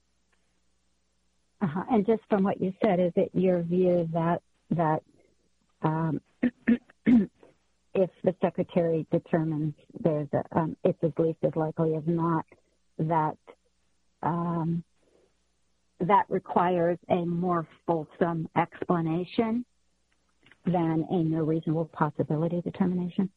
Uh-huh. And just from what you said, is it your view that that um, if the Secretary determines there's a, um, it's at least as likely as not that um, that requires a more fulsome explanation than a no reasonable possibility determination?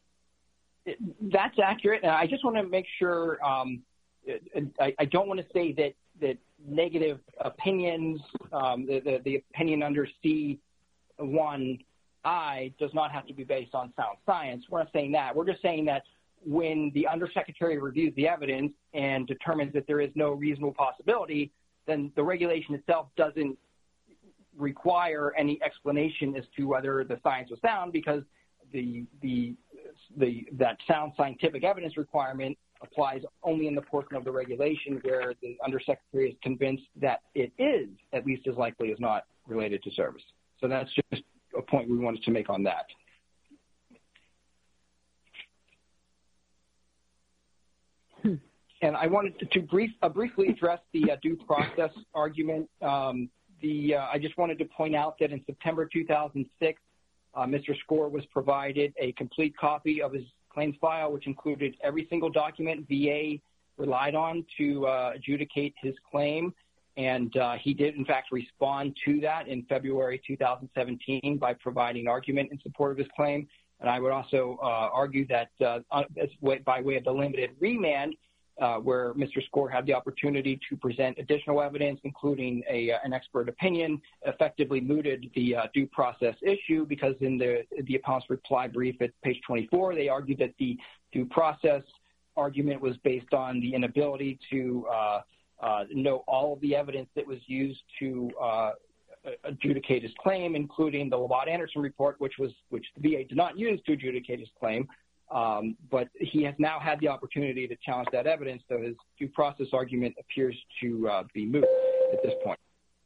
That's accurate. I just want to make sure, um, I, I don't want to say that, that negative opinions, um, the, the, the opinion under C one I does not have to be based on sound science. We're not saying that. We're just saying that when the Undersecretary reviews the evidence and determines that there is no reasonable possibility, then the regulation itself doesn't require any explanation as to whether the science was sound, because the the the that sound scientific evidence requirement applies only in the portion of the regulation where the Undersecretary is convinced that it is at least as likely as not related to service. So that's just a point we wanted to make on that. Hmm. And I wanted to, to brief, uh, briefly address the uh, due process argument. Um, the uh, I just wanted to point out that in September two thousand six, uh, Mister Skor was provided a complete copy of his claims file, which included every single document V A relied on to uh, adjudicate his claim. And uh, he did, in fact, respond to that in February two thousand seventeen by providing argument in support of his claim. And I would also uh, argue that uh, as way, by way of the limited remand, uh, where Mister Skor had the opportunity to present additional evidence, including a, uh, an expert opinion, effectively mooted the uh, due process issue, because in the, the appellant's reply brief at page twenty-four, they argued that the due process argument was based on the inability to uh, uh, know all of the evidence that was used to uh, adjudicate his claim, including the Labatt-Anderson report, which was which the V A did not use to adjudicate his claim. Um, but he has now had the opportunity to challenge that evidence, so his due process argument appears to uh, be moot at this point.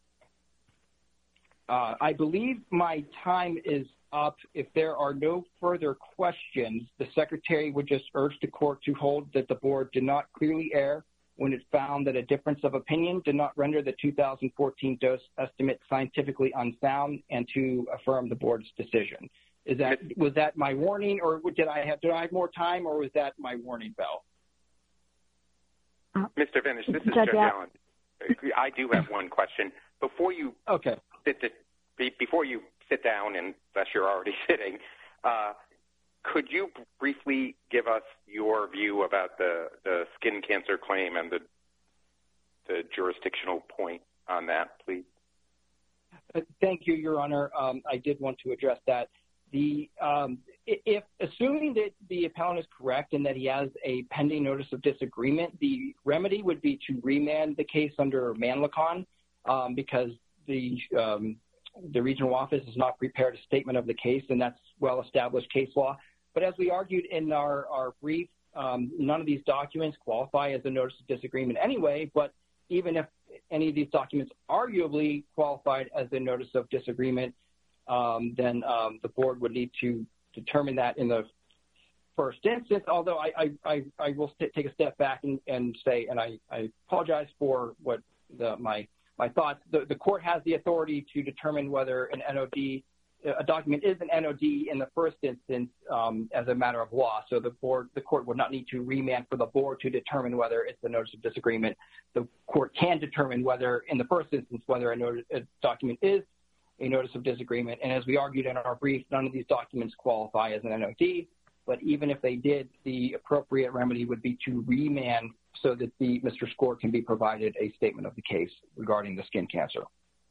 Uh, I believe my time is up. If there are no further questions, the Secretary would just urge the court to hold that the board did not clearly err when it found that a difference of opinion did not render the two thousand fourteen dose estimate scientifically unsound, and to affirm the board's decision. Is that, was that my warning, or did I have, did I have more time, or was that my warning bell? Uh, Mister Vintage, this is Judge Allen. I do have one question. Before you okay. sit to, before you sit down, unless you're already sitting, uh, could you briefly give us your view about the, the skin cancer claim and the the jurisdictional point on that, please? Uh, thank you, Your Honor. Um, I did want to address that. The um, if assuming that the appellant is correct and that he has a pending notice of disagreement, the remedy would be to remand the case under Manlicon, um, because the um, the regional office has not prepared a statement of the case, and that's well-established case law. But as we argued in our, our brief, um, none of these documents qualify as a notice of disagreement anyway, but even if any of these documents arguably qualified as a notice of disagreement, um, then um, the board would need to determine that in the first instance, although I, I, I, I will st- take a step back and, and say, and I, I apologize for what the, my, my thoughts, the, the court has the authority to determine whether an N O D a document is an N O D in the first instance um, as a matter of law. So the board, the court would not need to remand for the board to determine whether it's a notice of disagreement. The court can determine whether, in the first instance, whether a, notice, a document is a notice of disagreement. And as we argued in our brief, none of these documents qualify as an N O D. But even if they did, the appropriate remedy would be to remand so that the Mister Skor can be provided a statement of the case regarding the skin cancer.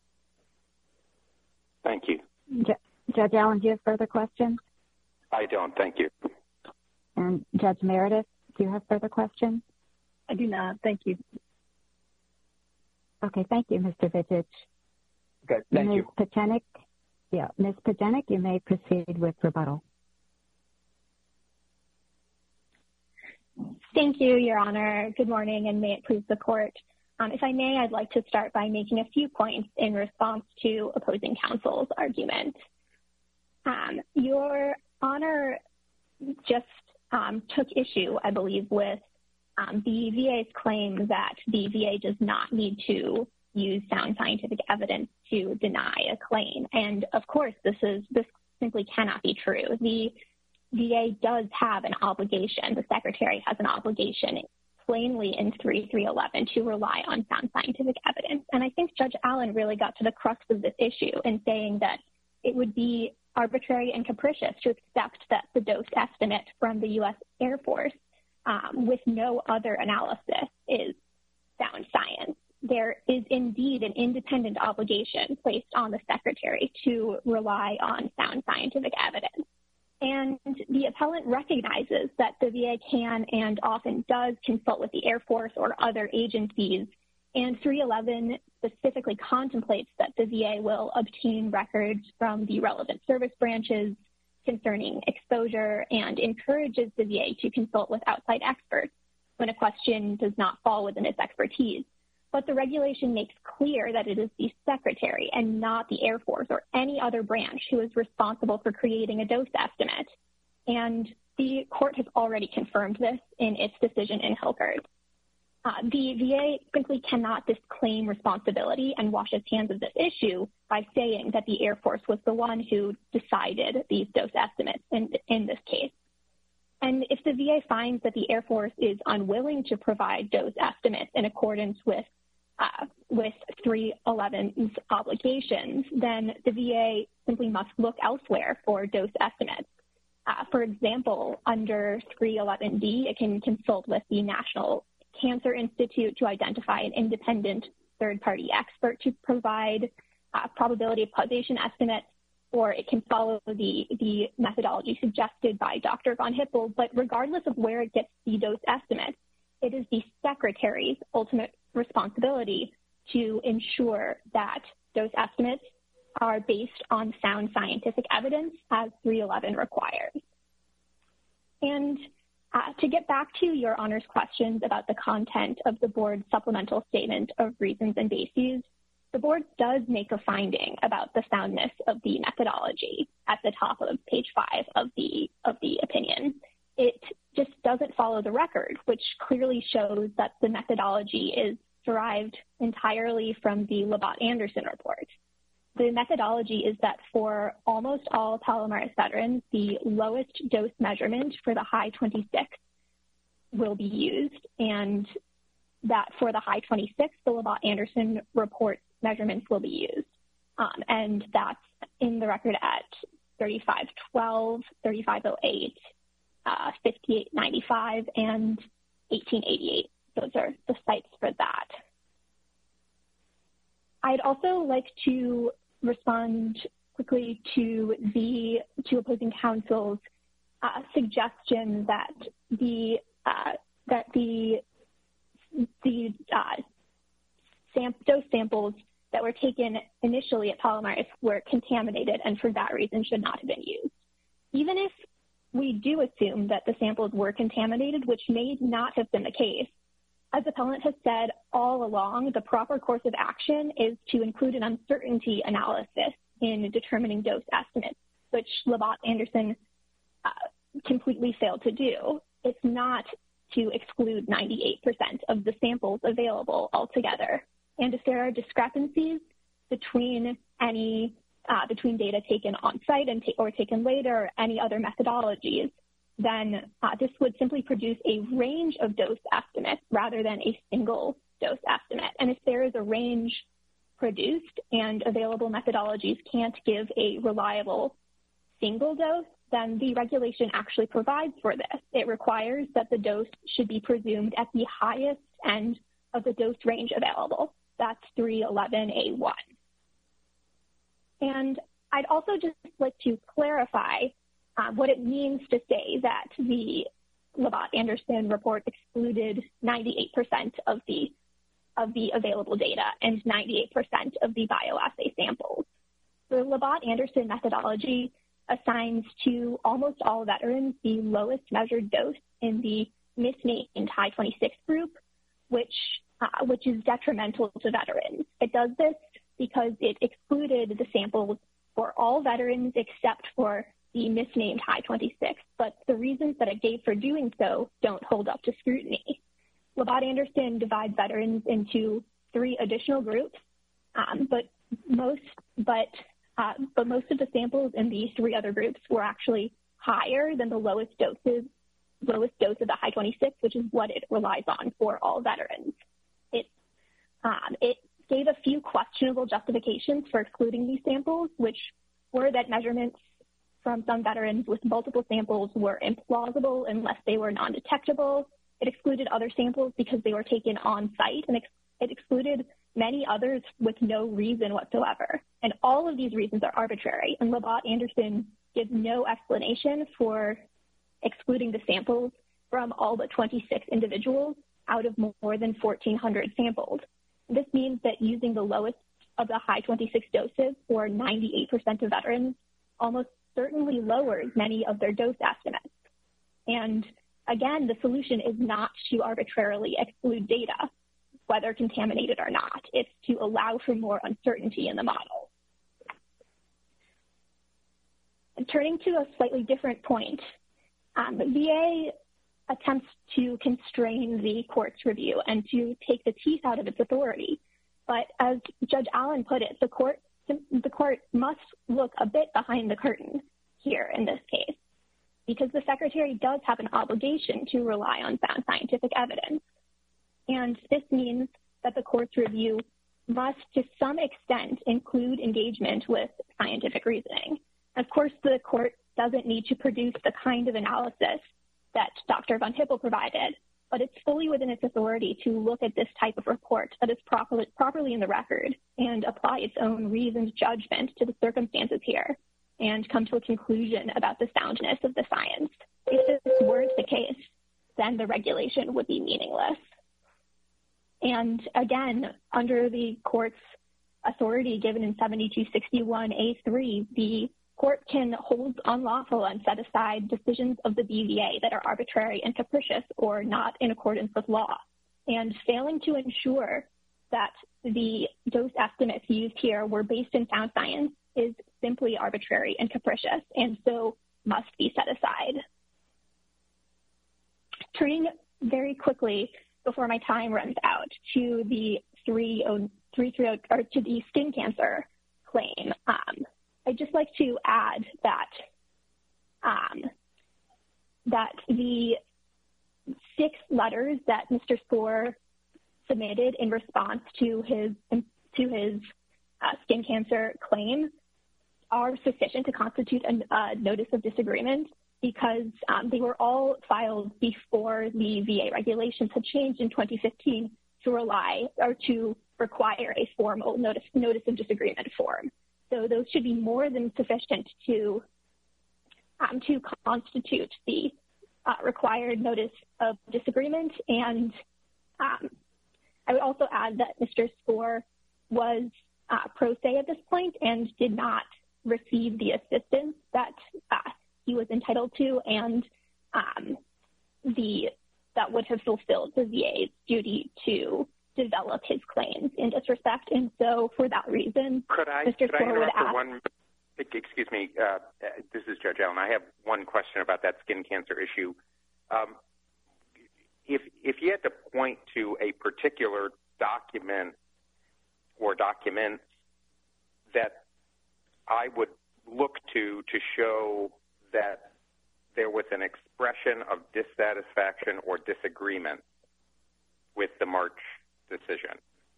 Thank you. Judge Allen, do you have further questions? I don't. Thank you. And Judge Meredith, do you have further questions? I do not. Thank you. Okay. Thank you, Mister Vicic. Okay. Thank Miz you. Pachenik, yeah, Miz Pachenik, you may proceed with rebuttal. Thank you, Your Honor. Good morning, and may it please the court. Um, if I may, I'd like to start by making a few points in response to opposing counsel's argument. Um, Your Honor just um, took issue, I believe, with um, the V A's claim that the V A does not need to use sound scientific evidence to deny a claim. And of course, this is this simply cannot be true. The V A does have an obligation, the Secretary has an obligation plainly in three three eleven to rely on sound scientific evidence. And I think Judge Allen really got to the crux of this issue in saying that it would be arbitrary and capricious to accept that the dose estimate from the U S Air Force um, with no other analysis is sound science. There is indeed an independent obligation placed on the Secretary to rely on sound scientific evidence. And the appellant recognizes that the V A can and often does consult with the Air Force or other agencies, and three eleven specifically contemplates that the V A will obtain records from the relevant service branches concerning exposure and encourages the V A to consult with outside experts when a question does not fall within its expertise. But the regulation makes clear that it is the Secretary and not the Air Force or any other branch who is responsible for creating a dose estimate. And the court has already confirmed this in its decision in Hilkers. Uh, the V A simply cannot disclaim responsibility and wash its hands of this issue by saying that the Air Force was the one who decided these dose estimates in, in this case. And if the V A finds that the Air Force is unwilling to provide dose estimates in accordance with Uh, with three eleven's obligations, then the V A simply must look elsewhere for dose estimates. Uh, for example, under three eleven D, it can consult with the National Cancer Institute to identify an independent third-party expert to provide uh, probability of causation estimates, or it can follow the, the methodology suggested by Doctor Von Hippel. But regardless of where it gets the dose estimates, it is the Secretary's ultimate responsibility to ensure that those estimates are based on sound scientific evidence as three eleven requires. And uh, to get back to Your Honor's questions about the content of the board's supplemental statement of reasons and bases, the board does make a finding about the soundness of the methodology at the top of page five of the, of the opinion. It just doesn't follow the record, which clearly shows that the methodology is derived entirely from the Labatt-Anderson report. The methodology is that for almost all Palomares veterans, the lowest dose measurement for the high twenty-six will be used, and that for the high twenty-six, the Labatt-Anderson report measurements will be used. Um, and that's in the record at thirty-five twelve, thirty-five oh eight, Uh, fifty-eight ninety-five and eighteen eighty-eight. Those are the sites for that. I'd also like to respond quickly to the to opposing counsel's uh, suggestion that the uh, that the the uh, sam dose samples that were taken initially at Palomares were contaminated and for that reason should not have been used. Even if we do assume that the samples were contaminated, which may not have been the case. As the appellant has said all along, the proper course of action is to include an uncertainty analysis in determining dose estimates, which Labatt-Anderson uh, completely failed to do. It's not to exclude ninety-eight percent of the samples available altogether. And if there are discrepancies between any uh, between data taken on site and ta or taken later or any other methodologies, then uh, this would simply produce a range of dose estimates rather than a single dose estimate. And if there is a range produced and available methodologies can't give a reliable single dose, then the regulation actually provides for this. It requires that the dose should be presumed at the highest end of the dose range available. That's three eleven A one. And I'd also just like to clarify um, what it means to say that the Labatt-Anderson report excluded ninety-eight percent of the of the available data and ninety-eight percent of the bioassay samples. The Labatt-Anderson methodology assigns to almost all veterans the lowest measured dose in the misnamed high twenty-six group, which, uh, which is detrimental to veterans. It does this because it excluded the samples for all veterans except for the misnamed high twenty-six, but the reasons that it gave for doing so don't hold up to scrutiny. Labatt-Anderson divides veterans into three additional groups, um, but most, but Uh, but most of the samples in these three other groups were actually higher than the lowest doses, lowest dose of the high twenty-six, which is what it relies on for all veterans. It, um, it gave a few questionable justifications for excluding these samples, which were that measurements from some veterans with multiple samples were implausible unless they were non-detectable. It excluded other samples because they were taken on site, and ex it excluded many others with no reason whatsoever. And all of these reasons are arbitrary, and Labatt-Anderson gives no explanation for excluding the samples from all but twenty-six individuals out of more than fourteen hundred samples. This means that using the lowest of the high twenty-six doses for ninety-eight percent of veterans almost certainly lowers many of their dose estimates. And again, the solution is not to arbitrarily exclude data, whether contaminated or not. It's to allow for more uncertainty in the model. And turning to a slightly different point, um, the V A attempts to constrain the court's review and to take the teeth out of its authority. But as Judge Allen put it, the court, the court must look a bit behind the curtain here in this case, because the Secretary does have an obligation to rely on sound scientific evidence. And this means that the court's review must, to some extent, include engagement with scientific reasoning. Of course, the court doesn't need to produce the kind of analysis that Doctor Von Hippel provided, but it's fully within its authority to look at this type of report that is properly, properly in the record and apply its own reasoned judgment to the circumstances here and come to a conclusion about the soundness of the science. If this weren't the case, then the regulation would be meaningless. And again, under the court's authority given in seventy-two sixty-one A three, the court can hold unlawful and set aside decisions of the B V A that are arbitrary and capricious or not in accordance with law. And failing to ensure that the dose estimates used here were based in sound science is simply arbitrary and capricious, and so must be set aside. Turning very quickly before my time runs out to the three three three or to the skin cancer claim, um, I'd just like to add that um, that the six letters that Mister Spoor submitted in response to his to his uh, skin cancer claim are sufficient to constitute a uh, notice of disagreement, because um, they were all filed before the V A regulations had changed in twenty fifteen to rely or to require a formal notice, notice of disagreement form. So those should be more than sufficient to, um, to constitute the uh, required notice of disagreement. And um, I would also add that Mister Spoor was uh, pro se at this point and did not receive the assistance that uh, he was entitled to, and um, the that would have fulfilled the V A's duty to develop his claims in this respect. And so for that reason, could I, Mister could I Spoor would interrupt for ask, one, excuse me, uh, this is Judge Allen. I have one question about that skin cancer issue. Um, if, if you had to point to a particular document or documents that I would look to to show that there was an expression of dissatisfaction or disagreement with the March decision?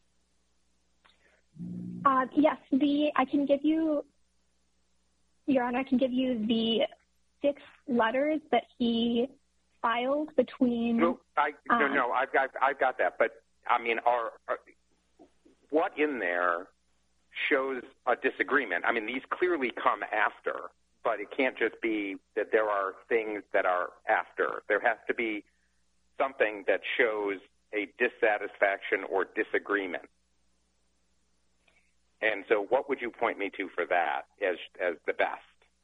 Uh, yes, the I can give you, Your Honor, I can give you the six letters that he filed between. No, I, no, um, no, I've got, I've got that. But I mean, are, are what in there shows a disagreement? I mean, these clearly come after, but it can't just be that there are things that are after. There has to be something that shows a dissatisfaction or disagreement. And so what would you point me to for that as as the best?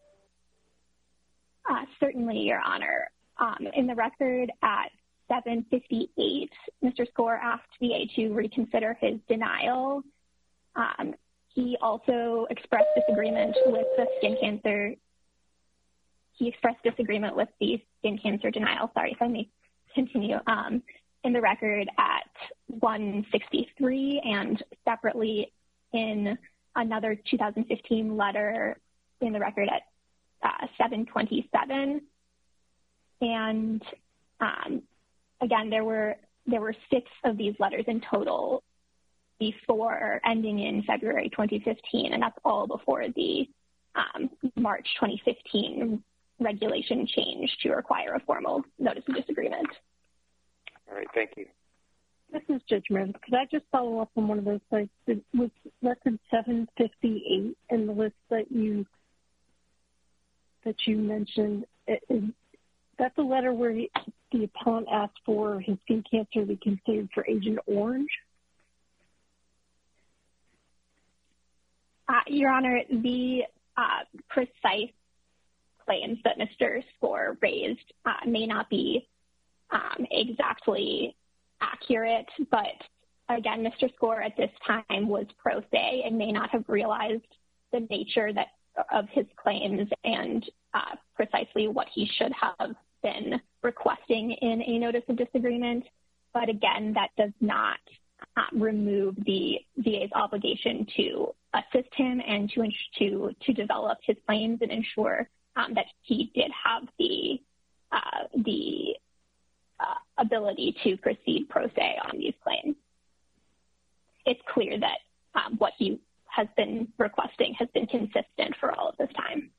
Uh, certainly, Your Honor. Um, in the record at seven fifty-eight, Mister Skor asked V A to reconsider his denial. Um, he also expressed disagreement with the skin cancer. He expressed disagreement with the skin cancer denial. Sorry, if I may continue. Um, in the record at one sixty-three and separately in another two thousand fifteen letter in the record at uh, seven twenty-seven. And um, again, there were there were six of these letters in total before ending in February twenty fifteen, and that's all before the um, March twenty fifteen regulation change to require a formal notice of disagreement. All right, thank you. This is Judge Meredith. Could I just follow up on one of those sites? It was record seven fifty-eight in the list that you that you mentioned. Is that the letter where he, the appellant asked for his skin cancer to be considered for Agent Orange? Uh, Your Honor, the uh, precise claims that Mister Skor raised uh, may not be um, exactly accurate, but again, Mister Skor at this time was pro se and may not have realized the nature that of his claims and uh, precisely what he should have been requesting in a notice of disagreement. But again, that does not uh, remove the V A's obligation to assist him and to to to develop his claims and ensure um, that he did have the uh, the uh, ability to proceed pro se on these claims. It's clear that um, what he has been requesting has been consistent for all of this time.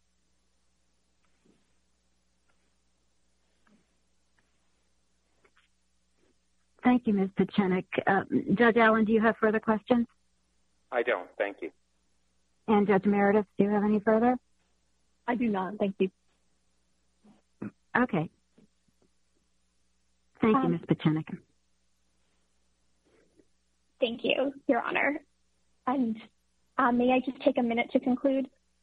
Thank you, Miz Pieczenik. Uh, Judge Allen, do you have further questions? I don't. Thank you. And Judge Meredith, do you have any further? I do not. Thank you. Okay. Thank um, you, Miz Pieczenik. Thank you, Your Honor. And uh, may I just take a minute to conclude?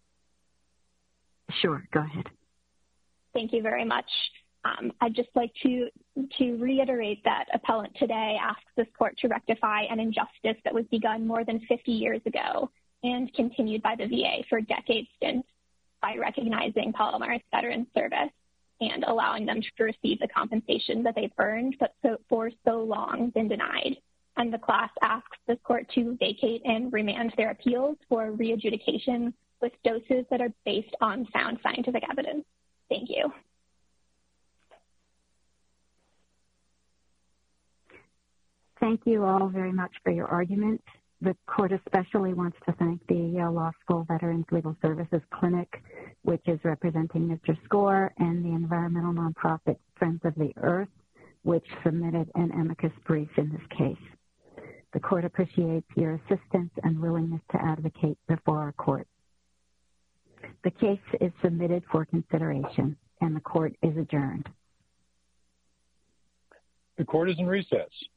Sure. Go ahead. Thank you very much. Um, I'd just like to to reiterate that appellant today asks this court to rectify an injustice that was begun more than fifty years ago and continued by the V A for decades since by recognizing Palomares veteran service and allowing them to receive the compensation that they've earned but so, for so long been denied. And the class asks this court to vacate and remand their appeals for re-adjudication with doses that are based on sound scientific evidence. Thank you. Thank you all very much for your argument. The court especially wants to thank the Yale Law School Veterans Legal Services Clinic, which is representing Mister Skor, and the environmental nonprofit Friends of the Earth, which submitted an amicus brief in this case. The court appreciates your assistance and willingness to advocate before our court. The case is submitted for consideration, and the court is adjourned. The court is in recess.